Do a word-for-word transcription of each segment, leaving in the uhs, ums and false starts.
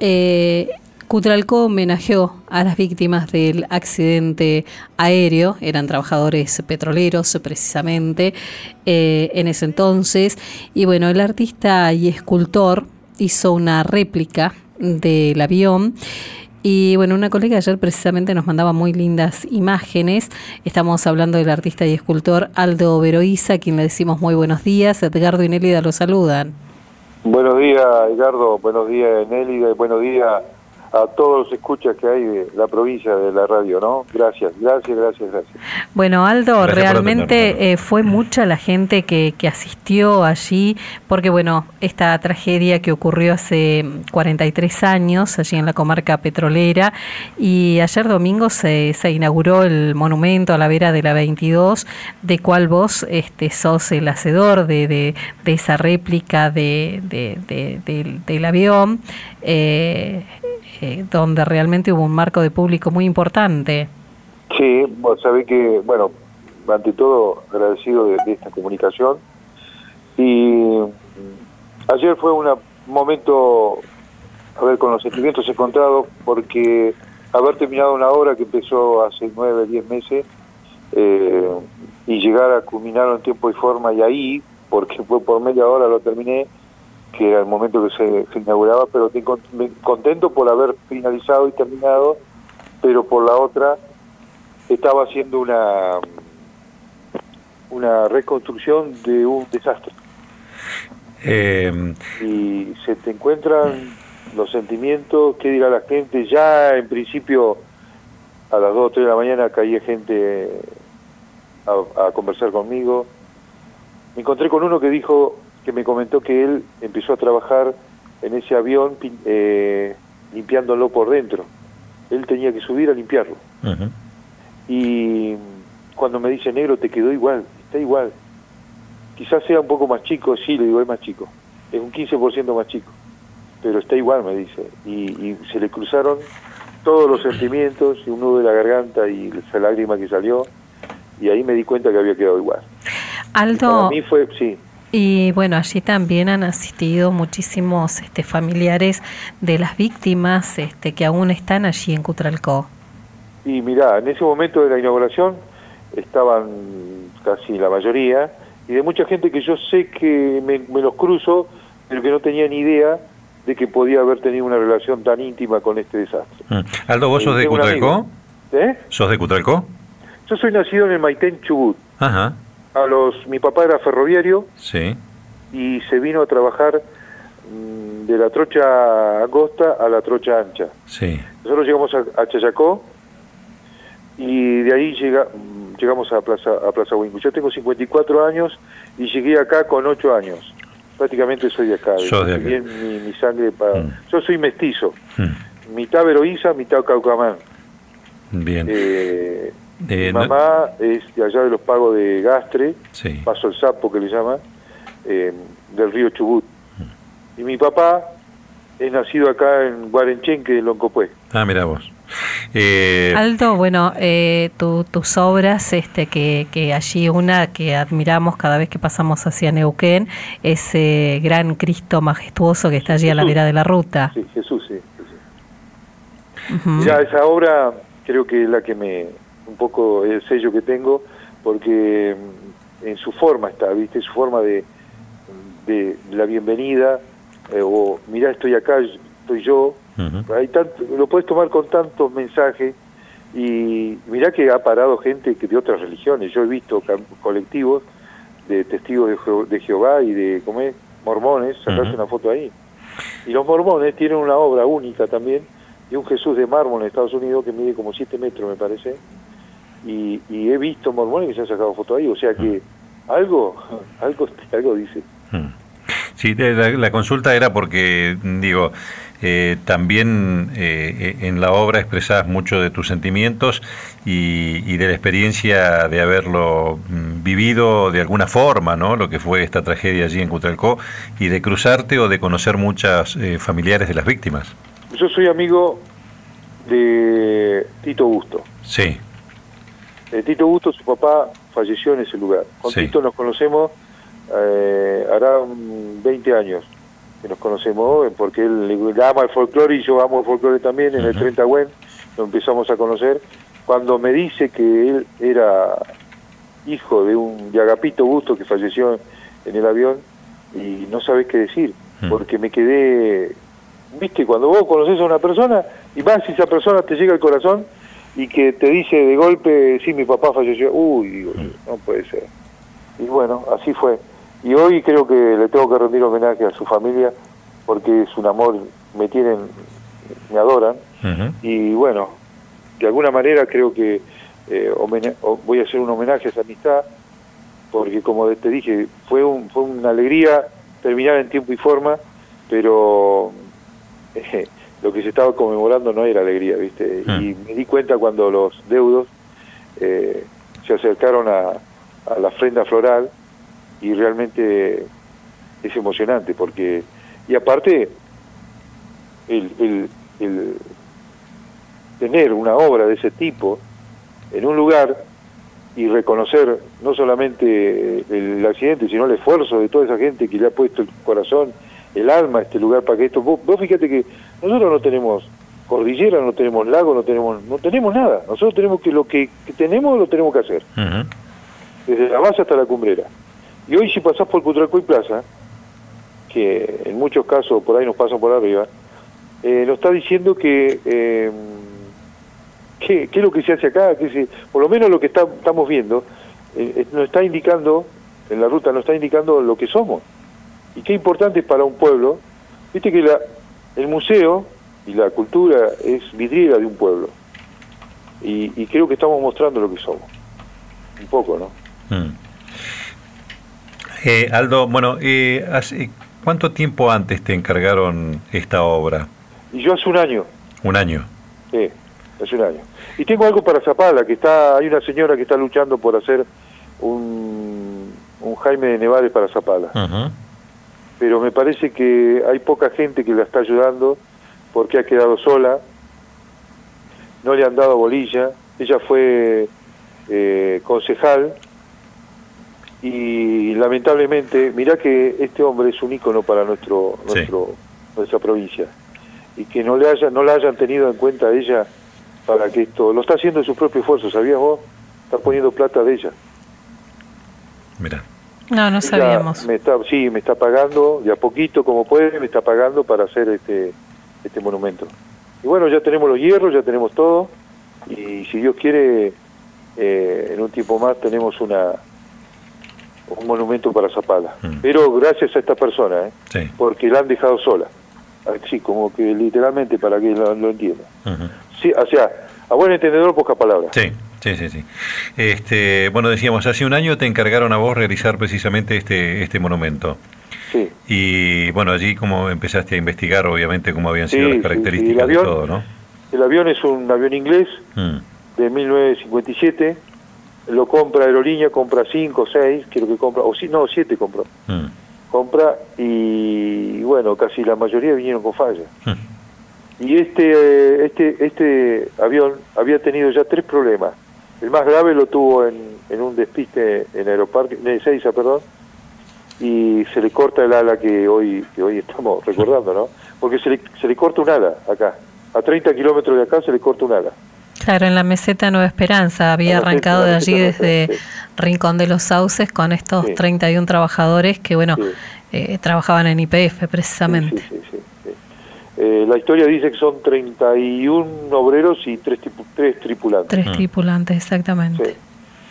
Eh, Cutralcó homenajeó a las víctimas del accidente aéreo, eran trabajadores petroleros precisamente eh, en ese entonces, y bueno, el artista y escultor hizo una réplica del avión. Y bueno, una colega ayer precisamente nos mandaba muy lindas imágenes. Estamos hablando del artista y escultor Aldo Veroiza, a quien le decimos muy buenos días. Edgardo y Nélida lo saludan. Buenos días, Edgardo. Buenos días, Nélida. Y buenos días a todos los escuchas que hay de la provincia de la radio, ¿no? Gracias, gracias, gracias, gracias. Bueno, Aldo, gracias, realmente eh, fue mucha la gente que, que asistió allí, porque bueno, esta tragedia que ocurrió hace cuarenta y tres años, allí en la comarca petrolera, y ayer domingo se, se inauguró el monumento a la vera de la veintidós, de cual vos este, sos el hacedor de, de, de esa réplica de, de, de, de, del avión, eh, eh, donde realmente hubo un marco de público muy importante. Sí, vos sabés que, bueno, ante todo agradecido de, de esta comunicación, y ayer fue un momento, a ver, con los sentimientos encontrados, porque haber terminado una obra que empezó hace nueve, diez meses, eh, y llegar a culminarlo en tiempo y forma, y ahí, porque fue por media hora lo terminé, que era el momento que se, se inauguraba, pero te, me, contento por haber finalizado y terminado, pero por la otra estaba haciendo una una reconstrucción de un desastre. Eh... Y se te encuentran los sentimientos, qué dirá la gente. Ya en principio a las dos o tres de la mañana caía gente a, a conversar conmigo. Me encontré con uno que dijo, que me comentó que él empezó a trabajar en ese avión eh, limpiándolo por dentro. Él tenía que subir a limpiarlo. Uh-huh. Y cuando me dice, negro, te quedó igual, está igual. Quizás sea un poco más chico, sí, le digo, es más chico. Es un quince por ciento más chico. Pero está igual, me dice. Y, y se le cruzaron todos los sentimientos, y un nudo de la garganta y esa lágrima que salió. Y ahí me di cuenta que había quedado igual. Aldo, para mí fue, sí. Y bueno, allí también han asistido muchísimos este, familiares de las víctimas este, que aún están allí en Cutralcó. Y mirá, en ese momento de la inauguración estaban casi la mayoría, y de mucha gente que yo sé que me, me los cruzo, pero que no tenía ni idea de que podía haber tenido una relación tan íntima con este desastre. Mm. Aldo, ¿vos sos de Cutralcó? ¿Eh? ¿Sos de Cutralcó? Yo soy nacido en el Maitén, Chubut. Ajá. A los, mi papá era ferroviario, sí, y se vino a trabajar mmm, de la trocha angosta a la trocha ancha. Sí. Nosotros llegamos a, a Chayacó, y de ahí llega, llegamos a Plaza a Plaza Huinco. Yo tengo cincuenta y cuatro años y llegué acá con ocho años. Prácticamente soy de acá. Sos de acá. Bien, mi, mi sangre para... Mm. Yo soy mestizo. Mm. Mitad Veroiza, mitad Caucamán. Bien. Eh, eh, mi mamá no... es de allá de los Pagos de Gastre, sí. Paso el Sapo que le llama, eh, del río Chubut. Mm. Y mi papá es nacido acá en Guarenchenque, en Loncopué. Ah, mira vos. Eh... Aldo, bueno, eh, tu, tus obras, este, que, que allí una que admiramos cada vez que pasamos hacia Neuquén, ese gran Cristo majestuoso que está allí Jesús. A la vera de la ruta. Sí, Jesús, sí. Jesús. Uh-huh. Ya esa obra creo que es la que me, un poco el sello que tengo, porque en su forma está, ¿viste? Su forma de, de la bienvenida, eh, o mirá, estoy acá, estoy yo. Uh-huh. Hay tanto, lo puedes tomar con tantos mensajes, y mirá que ha parado gente que de otras religiones. Yo he visto colectivos de testigos de, Je- de Jehová y de, ¿cómo es?, mormones, sacarse uh-huh. una foto ahí. Y los mormones tienen una obra única también, de un Jesús de mármol en Estados Unidos que mide como siete metros, me parece, y, y he visto mormones que se han sacado foto ahí, o sea que uh-huh. algo, algo, algo dice. Uh-huh. Sí, la, la consulta era porque, digo, eh, también eh, en la obra expresás mucho de tus sentimientos y, y de la experiencia de haberlo vivido de alguna forma, ¿no? Lo que fue esta tragedia allí en Cutralcó, y de cruzarte o de conocer muchas eh, familiares de las víctimas. Yo soy amigo de Tito Busto. Sí. Eh, Tito Busto, su papá falleció en ese lugar. Con sí. Tito nos conocemos, eh, hará veinte años. que nos conocemos, porque él le ama el folclore y yo amo el folclore también, en uh-huh. el treinta Güen, lo empezamos a conocer. Cuando me dice que él era hijo de un de Agapito Busto que falleció en el avión, y no sabés qué decir, uh-huh. porque me quedé, viste, cuando vos conocés a una persona, y más si esa persona te llega al corazón, y que te dice de golpe, sí, mi papá falleció, uy, digo, uh-huh. no puede ser. Y bueno, así fue. Y hoy creo que le tengo que rendir homenaje a su familia, porque es un amor, me tienen, me adoran, uh-huh. y bueno, de alguna manera creo que eh, homena- voy a hacer un homenaje a esa amistad, porque como te dije, fue, un, fue una alegría terminar en tiempo y forma, pero eh, lo que se estaba conmemorando no era alegría, ¿viste? Uh-huh. Y me di cuenta cuando los deudos eh, se acercaron a, a la ofrenda floral, y realmente es emocionante, porque, y aparte, el, el, el tener una obra de ese tipo en un lugar y reconocer no solamente el accidente, sino el esfuerzo de toda esa gente que le ha puesto el corazón, el alma a este lugar para que esto... Vos, vos fíjate que nosotros no tenemos cordillera, no tenemos lago, no tenemos no tenemos nada. Nosotros tenemos que lo que, que tenemos lo tenemos que hacer. Uh-huh. Desde la base hasta la cumbrera. Y hoy si pasás por Cutralcó y Plaza, que en muchos casos por ahí nos pasan por arriba, eh, nos está diciendo que eh, qué es lo que se hace acá, que se, por lo menos lo que está, estamos viendo, eh, nos está indicando, en la ruta nos está indicando lo que somos. Y qué importante es para un pueblo. Viste que la, el museo y la cultura es vidriera de un pueblo. Y, y creo que estamos mostrando lo que somos. Un poco, ¿no? Mm. Eh, Aldo, bueno, eh, hace, ¿cuánto tiempo antes te encargaron esta obra? Y yo hace un año. ¿Un año? Sí, hace un año. Y tengo algo para Zapala, que está, hay una señora que está luchando por hacer un, un Jaime de Nevares para Zapala. Uh-huh. Pero me parece que hay poca gente que la está ayudando, porque ha quedado sola, no le han dado bolilla, ella fue eh, concejal, y lamentablemente, mirá que este hombre es un ícono para nuestro, nuestro sí. nuestra provincia, y que no le haya, no la hayan tenido en cuenta a ella para que esto, lo está haciendo de su propio esfuerzo, ¿sabías vos? Está poniendo plata de ella. Mirá. No, no sabíamos. Me está, sí, me está pagando, de a poquito como puede, me está pagando para hacer este, este monumento. Y bueno, ya tenemos los hierros, ya tenemos todo, y si Dios quiere, eh, en un tiempo más tenemos una un monumento para Zapala. Mm. Pero gracias a esta persona, ¿eh? Sí. Porque la han dejado sola. Así, como que literalmente, para que lo, lo entienda. Uh-huh. Sí, o sea, a buen entendedor, pocas palabras. Sí. Sí, sí, sí. Este, bueno, decíamos, hace un año te encargaron a vos realizar precisamente este este monumento. Sí. Y bueno, allí como empezaste a investigar, obviamente, cómo habían sido sí, las características sí, sí. Avión, de todo, ¿no? El avión es un avión inglés mm. de mil novecientos cincuenta y siete. Lo compra Aerolínea, compra cinco, seis, creo que compra, o si, no, siete compró. Mm. Compra y, bueno, casi la mayoría vinieron con falla. Mm. Y este, este, este avión había tenido ya tres problemas. El más grave lo tuvo en, en un despiste en Aeroparque, en Ezeiza, perdón, y se le corta el ala que hoy que hoy estamos recordando, ¿no? Porque se le, se le corta un ala acá. A treinta kilómetros de acá se le corta un ala. Claro, en la meseta Nueva Esperanza. Había arrancado de allí desde sí. Rincón de los Sauces con estos sí. treinta y uno trabajadores que, bueno, sí. eh, trabajaban en Y P F precisamente. Sí, sí, sí, sí, sí. Eh, la historia dice que son treinta y uno obreros y tres, tripu- tres tripulantes. Tres mm. tripulantes, exactamente. Sí.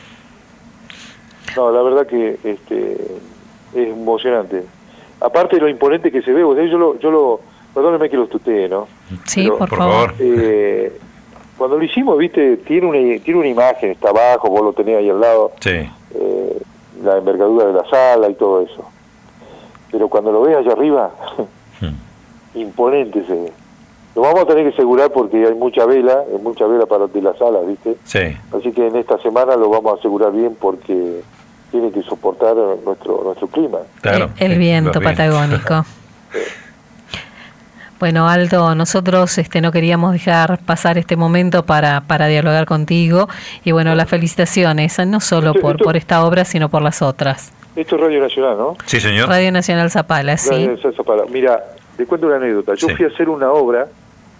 No, la verdad que este es emocionante. Aparte de lo imponente que se ve, yo lo, yo lo perdóneme que lo tutee, ¿no? Sí, Pero, por, por favor. Eh, cuando lo hicimos, viste, tiene una, tiene una imagen, está abajo, vos lo tenés ahí al lado, sí. eh, la envergadura de la sala y todo eso. Pero cuando lo ves allá arriba, hmm. imponente se ve. Lo vamos a tener que asegurar porque hay mucha vela, hay mucha vela para de la sala, viste. Sí. Así que en esta semana lo vamos a asegurar bien porque tiene que soportar nuestro nuestro clima. Claro, el, el viento patagónico. Sí. Bueno, Aldo, nosotros este, no queríamos dejar pasar este momento para, para dialogar contigo y bueno, las felicitaciones, no solo por, por esta obra, sino por las otras. Esto es Radio Nacional, ¿no? Sí, señor. Radio Nacional Zapala, sí. Radio Nacional Zapala. Mira, te cuento una anécdota. Yo sí. fui a hacer una obra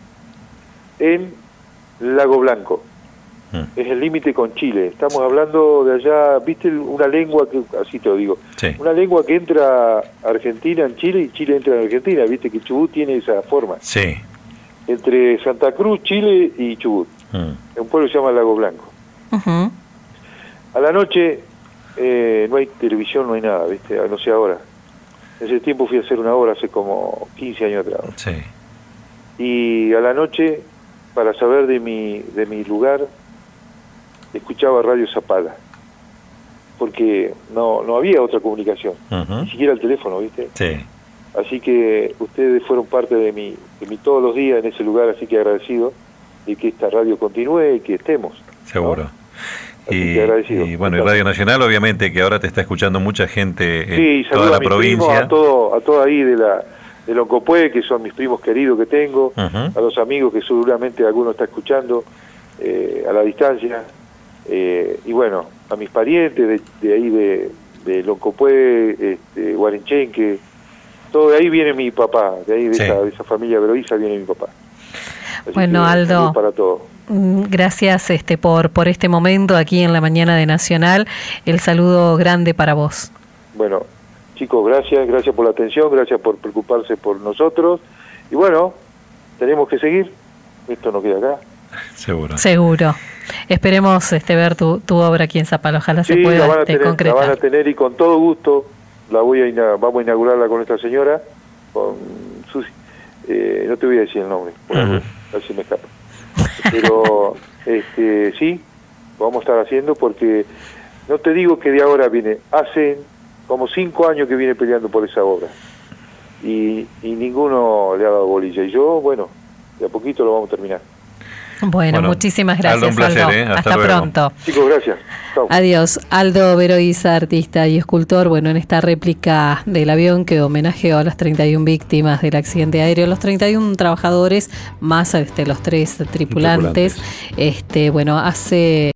en Lago Blanco. Mm. Es el límite con Chile. Estamos hablando de allá, ¿viste? Una lengua que, así te lo digo, sí. una lengua que entra a Argentina en Chile y Chile entra en Argentina. ¿Viste? Que Chubut tiene esa forma. Sí. Entre Santa Cruz, Chile y Chubut. Mm. Un pueblo que se llama Lago Blanco. Uh-huh. A la noche eh, no hay televisión, no hay nada, ¿viste? No sé ahora. En ese tiempo fui a hacer una obra hace como quince años atrás. Sí. Y a la noche, para saber de mi de mi lugar, escuchaba Radio Zapala. Porque no no había otra comunicación. Uh-huh. Ni siquiera el teléfono, ¿viste? Sí. Así que ustedes fueron parte de mi, de mi todos los días en ese lugar, así que agradecido de que esta radio continúe y que estemos. Seguro. ¿No? Y, y bueno, y Radio Nacional, obviamente, que ahora te está escuchando mucha gente en sí, toda la a provincia. Primos, a todo, a todo ahí de la de Loncopué, que son mis primos queridos que tengo, uh-huh. a los amigos que seguramente alguno está escuchando eh, a la distancia, eh, y bueno, a mis parientes de, de ahí de, de Loncopué, este, Guarenchenque, todo de ahí viene mi papá, de ahí de, sí. esa, de esa familia Veroiza viene mi papá. Así bueno, que, Aldo, para todo. Gracias este por por este momento aquí en la mañana de Nacional. El saludo grande para vos. Bueno, chicos, gracias, gracias por la atención, gracias por preocuparse por nosotros. Y bueno, tenemos que seguir. Esto no queda acá. Seguro. Seguro. Esperemos este ver tu, tu obra aquí en Zapala. Ojalá sí, se pueda la van a este, tener, concretar. La van a tener y con todo gusto la voy a ina- vamos a inaugurarla con esta señora, con Susi. Eh, no te voy a decir el nombre, uh-huh. a ver si me escapa. Pero este sí, lo vamos a estar haciendo porque no te digo que de ahora viene, hace como cinco años que viene peleando por esa obra y, y ninguno le ha dado bolilla y yo, bueno, de a poquito lo vamos a terminar. Bueno, bueno, muchísimas gracias, Aldo. Un placer, Aldo. ¿eh? Hasta, Hasta luego. pronto. Chicos, gracias. Chau. Adiós. Aldo Veroiza, artista y escultor, bueno, en esta réplica del avión que homenajeó a las treinta y una víctimas del accidente aéreo, los treinta y uno trabajadores más este, los tres tripulantes, tripulantes. Este, bueno, hace